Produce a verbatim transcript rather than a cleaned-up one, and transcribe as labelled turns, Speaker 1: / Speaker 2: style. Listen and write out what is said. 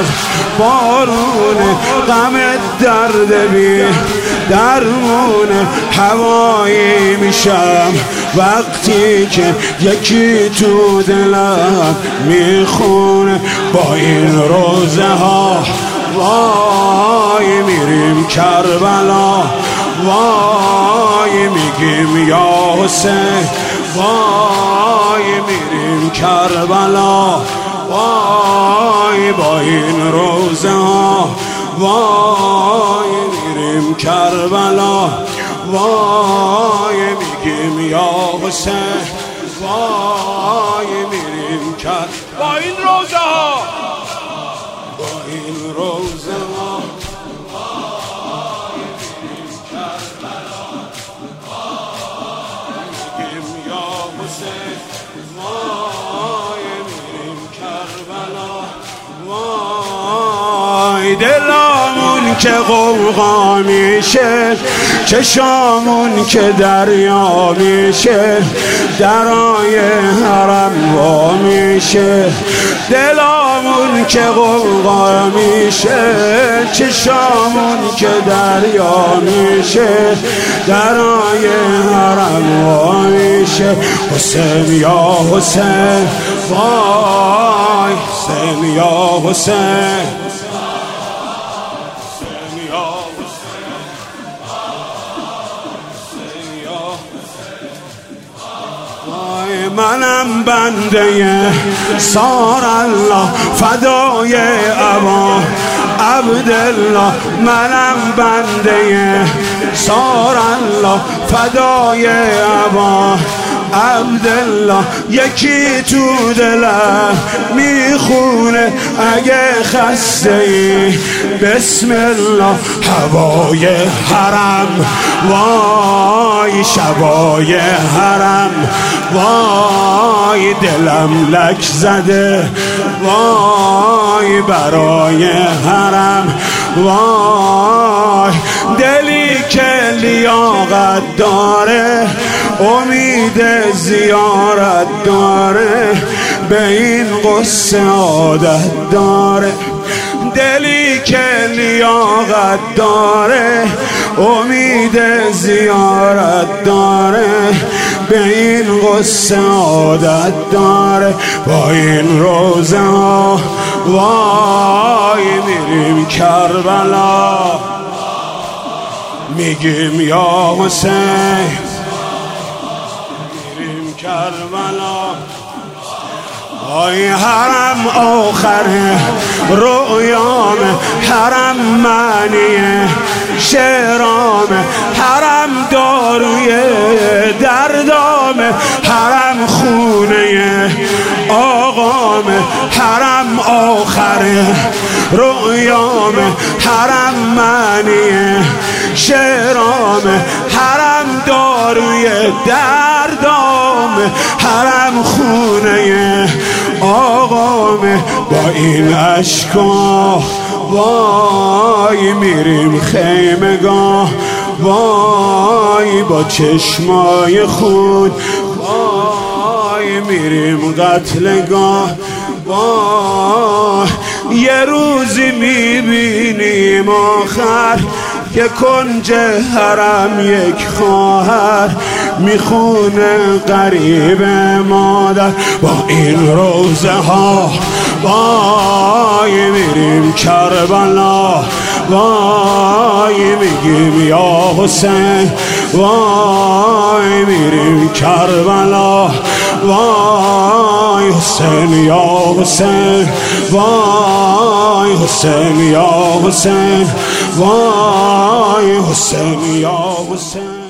Speaker 1: از بارون غم درد بی درمون هوایی میشم وقتی که یکی تو دلم میخونه. با این روزه ها وای میریم کربلا، وای میگیم یا حسین، وای میریم کربلا، وای با این روزه ها وای میریم کربلا، وای میگیم یا حسین، وای میریم کربلا. با این روزه ها با این روزه ها وای میریم کربلا، وای میگیم یا حسین، وای میریم کربلا. وای دلامون که غوغا میشه، چشامون که دریا میشه، درای حرم وا میشه. دلامون که غوغا میشه، چشامون که دریا میشه، درای حرم وا میشه. حسین یا حسین، وای حسین یا حسین، منم بنده سار الله فدای ابا عبدالله، منم بنده سار الله فدای ابا عبدالله. یکی تو دلم میخونه اگه خسته ای بسم الله. هوای حرم وای شبای حرم، وای دلم لک زده وای برای حرم، وای دلی که لیاقت داره امید زیارت داره، به این قصه عادت داره. دلی که لیاقت داره امید زیارت داره، به این قصه عادت داره. با این روزه ها وای میریم کربلا، میگیم یا حسین، میریم کربلا. آی حرم آخر رویام، حرم معنی شعرام، حرم داروی دردام، حرم خونه آقام، حرم آخر رویام، حرم معنی شعرام، حرم داروی دردام، حرم خونه آقام. با این اشکا وای میریم خیمگاه، وای با چشمای خون وای میریم قتلگاه. وای یه روزی میبینیم آخر که کنج حرم یک خواهر میخونه غریب مادر. با این روزه ها وای میریم کربلا، وای میگیم یا حسین، وای میریم کربلا، وای حسین یا حسین، وای حسین یا حسین، وای حسین یا حسین.